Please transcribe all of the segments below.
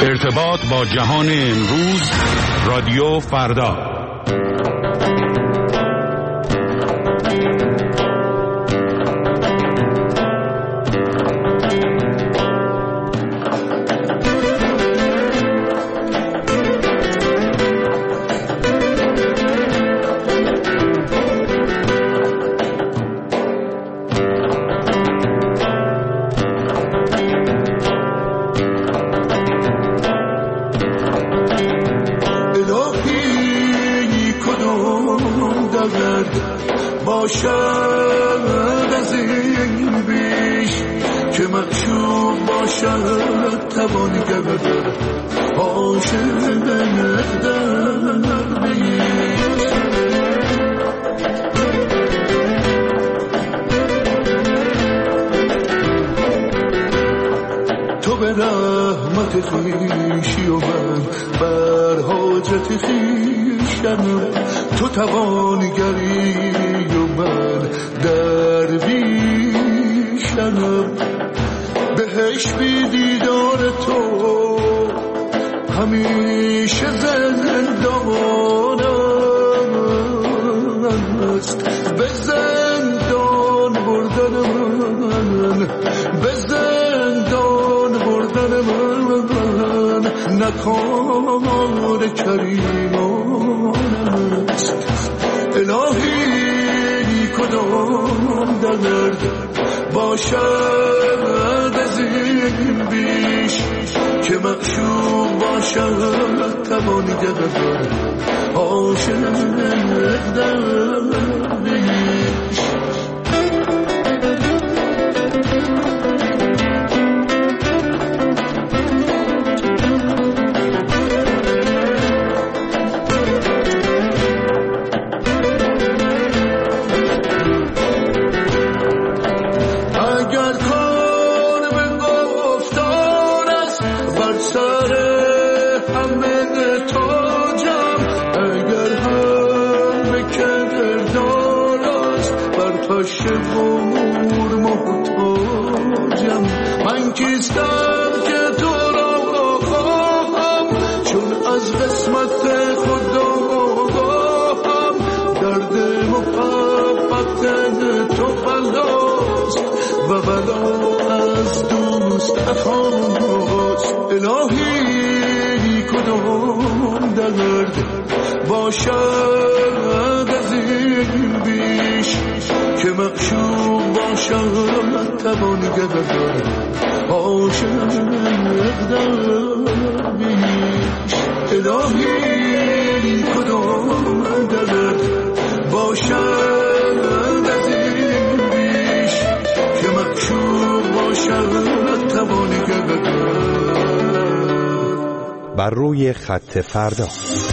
ارتباط با جهان امروز، رادیو فردا. تو به رحمت خویشی و من بر حاجت خویشم، تو توانگری و من درویشم. بهش بی دیدار تو همیشه زندانم است. به زندان بردن من، به زندان بردن من نکار کریمان است. الهی کدام درد باشد از این بیش که معشوق باشد توانگر عاشق درویش. من کیستم که تو را خواهم، چون از قسمت خدا آگاهم. درد محبت تو بلاست و بلا از دوست عطاست. الهی کدام درد باشد از این بیش که معشوق باشد توانگر عاشق درویش. الهی کدام درد باشد از این بیش که معشوق باشد توانگر. بر روی خط فردا.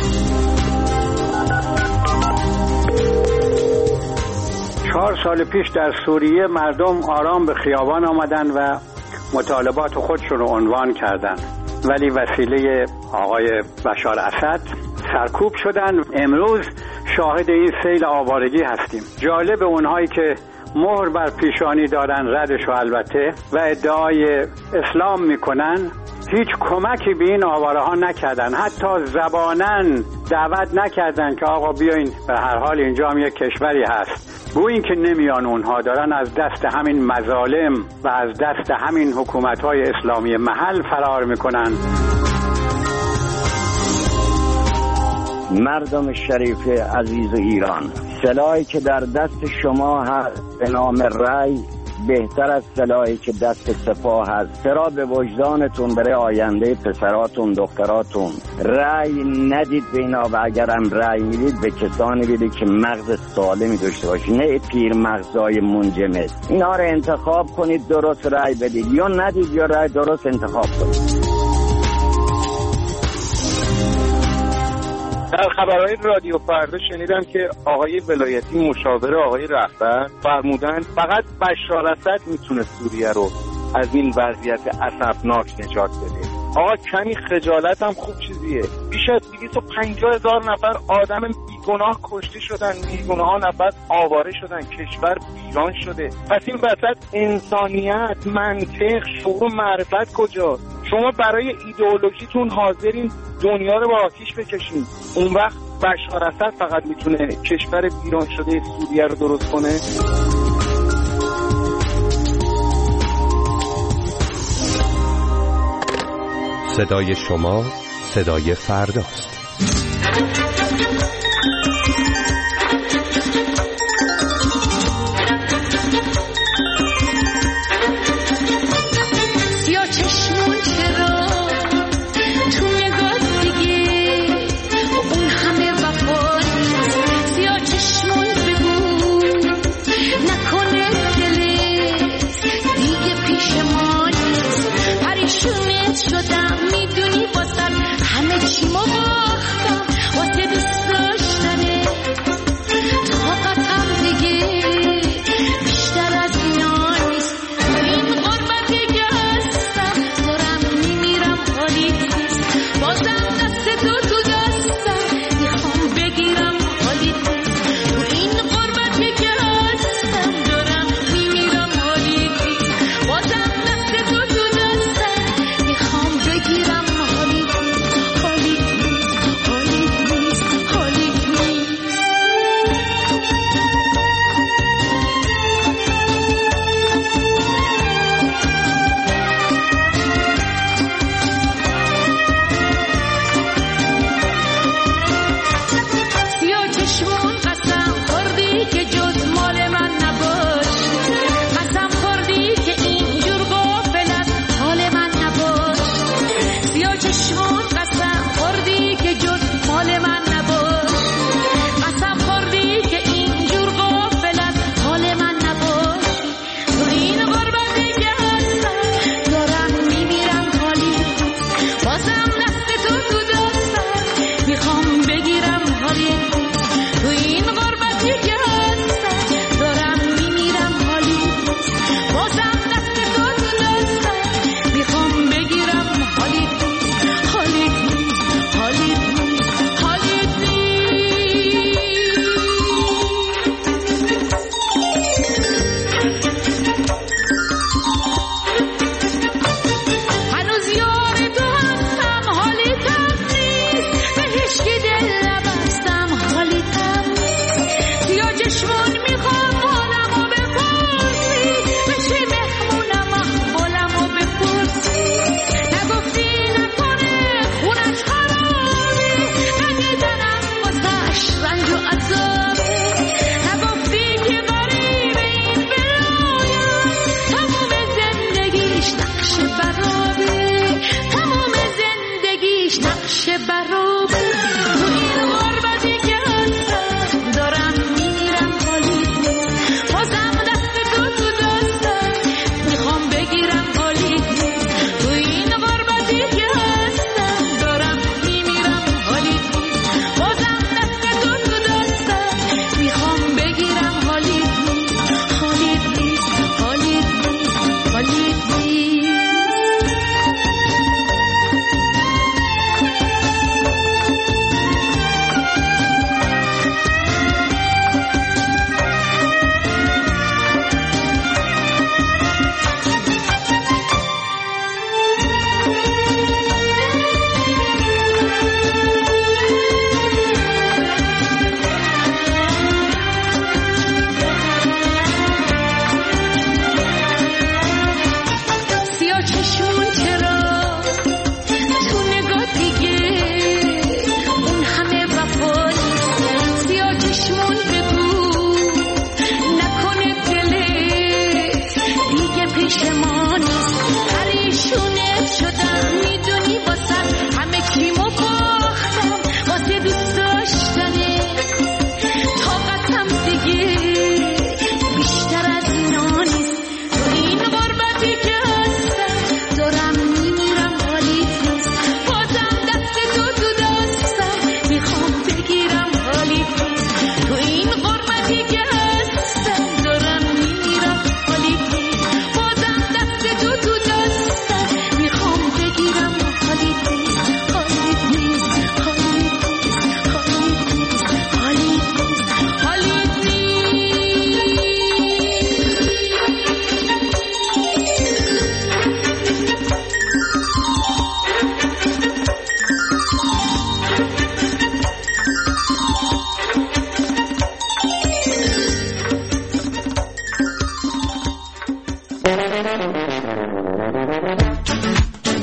چهار سال پیش در سوریه مردم آرام به خیابان آمدن و مطالبات خودشون رو عنوان کردن، ولی وسیله آقای بشار اسد سرکوب شدن. امروز شاهد این سیل آوارگی هستیم. جالب اونهایی که مهر بر پیشانی دارن، ردش و البته، و ادعای اسلام میکنن، هیچ کمکی به این آواره ها نکردن. حتی زبانن دعوت نکردن که آقا بیاین، به هر حال اینجا هم یک کشوری هست. بو این که نمیان، اونها دارن از دست همین مظالم و از دست همین حکومت‌های اسلامی محل فرار میکنن. مردم شریف عزیز ایران، سلاحی که در دست شما هست به نام رأی بهتر از سلاحی که دست سپاه هست. چرا به وجدانتون برای آینده پسراتون دختراتون رأی ندید به اینا، و اگرم رأی میدید به کسانی بدید که مغز سالمی داشته باشید، نه پیر مغزای منجمد. اینا رو انتخاب کنید، درست رأی بدید، یا ندید یا رأی درست انتخاب کنید. در خبرهای رادیو فردا شنیدم که آقای ولایتی مشاور آقای رهبر فرمودن فقط بشار اسد میتونه سوریه رو از این وضعیت اسفناک نجات بده. آقا کمی خجالت هم خوب چیزیه. بیش از 250,000 نفر آدم بیگناه کشته شدن، میلیون‌ها نفر آواره شدن، کشور ویران شده. پس این وسط انسانیت، منطق، شعور و معرفت کجاست؟ شما برای ایدئولوژیتون حاضرین دنیا رو با آتیش بکشین، اون وقت بشار اسد فقط میتونه کشور ویران شده سوریه رو درست کنه؟ صدای شما صدای فرداست.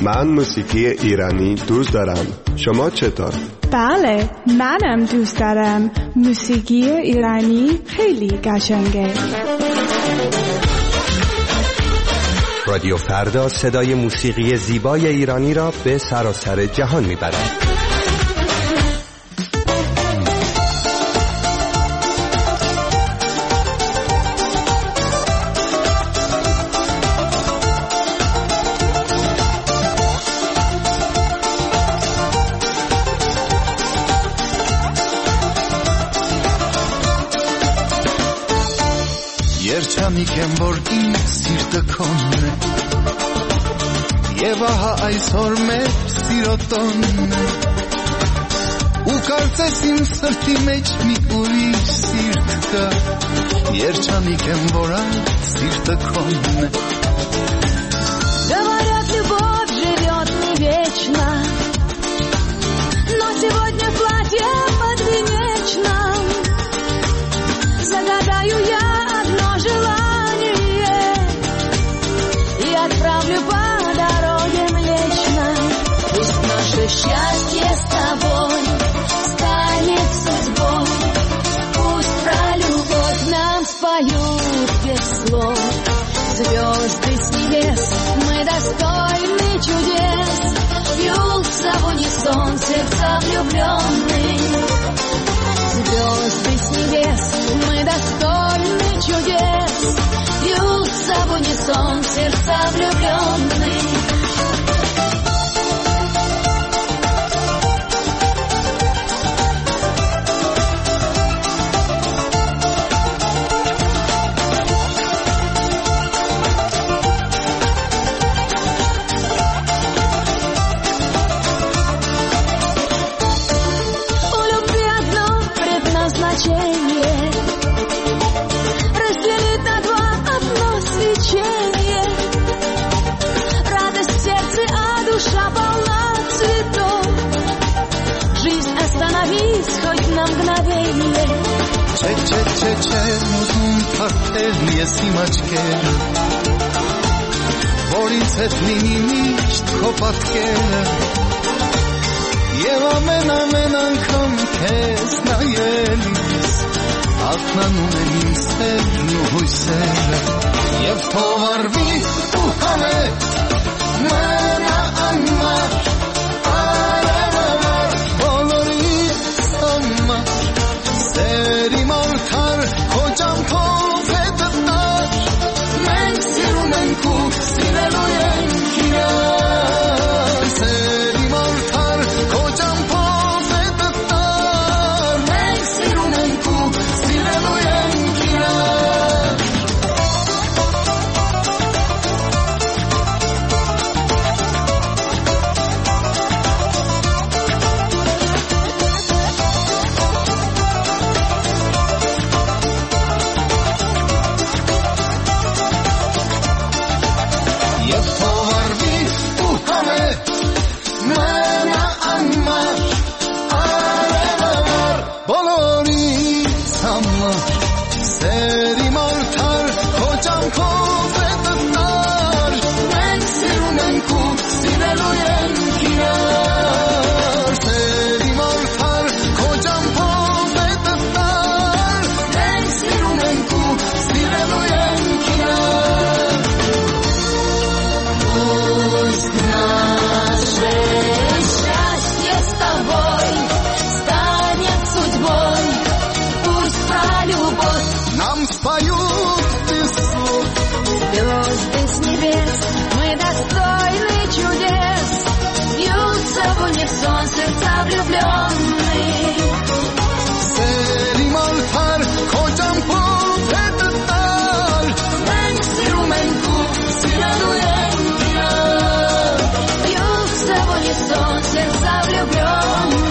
من موسیقی ایرانی دوست دارم. شما چطور؟ بله، منم دوست دارم. موسیقی ایرانی خیلی قشنگه. رادیو فردا صدای موسیقی زیبای ایرانی را به سراسر جهان میبرد. Երչամիք եմ որ ինձ սիրտը քոնն է Եվ ահա այսօր մեր սիրո տոնն է Ու կարծես իմ սրտի մեջ մի ուրիշ սիրտ կա Երչամիք եմ որ այդ սիրտը քոնն է Говорят, любовь живет не вечно Но сегодня в платье подвенечном Загадаю я желание и отправлю по дороге Млечной. Пусть наше счастье с тобой станет судьбой. Пусть про любовь нам споют без слов. Звезды с небес, мы достойны чудес. Бьются в унисон сердца влюбленные. Звезды с небес, мы достойны чудес. Бьются в унисон сердца влюбленные. У любви одно предназначение разделить на два одно свечение. Радость в сердце, а душа полна цветов. Жизнь остановись хоть на мгновение. Չեմ ուզում թարթել ես իմ աչքերը Որ ինձ հետ լինի միշտ քո պատկերը Եվ ամեն անգամ քեզ նայելիս Արթնանում են իմ սերն ու հույսերը Եվ թող արվի ու համետ մնա անմար Արևամար բոլորիս համար Սեր իմ արդար քո ճամփով է դտար Մենք սիրում ենք ու սիրելու ենք իրար Սեր իմ արդար քո ճամփով է դտար Մենք սիրում ենք ու սիրելու ենք իրար Եվ թող արվի ու համետ մնա անմար Արևամար բոլորիս համար Սեր իմ արդար քո ճամփով է դտար Մենք սիրում ենք ու սիրելու ենք իրար Սեր իմ արդար քո ճամփով է դտար Մենք սիրում ենք ու սիրելու ենք իրար Пусть наше счастье с тобой станет судьбой. Пусть про любовь нам споют без слов. Звезды с небес, мы достойны чудес. Бьются в унисон сердца влюбленные. Սեր իմ արդար քո ճամփով է դտար Մենք սիրում ենք ու սիրելու ենք իրար Բьются в унисон сердца влюбленные